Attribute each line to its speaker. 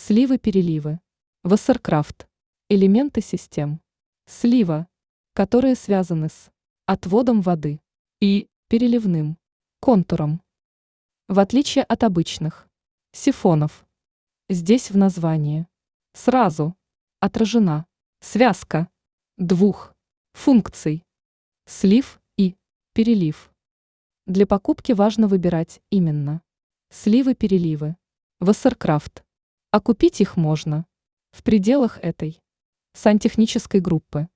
Speaker 1: Сливы-переливы. Вассеркрафт. Элементы систем. Слива, которые связаны с отводом воды и переливным контуром. В отличие от обычных сифонов, здесь в названии сразу отражена связка двух функций – слив и перелив. Для покупки важно выбирать именно сливы-переливы, Вассеркрафт, а купить их можно в пределах этой сантехнической группы.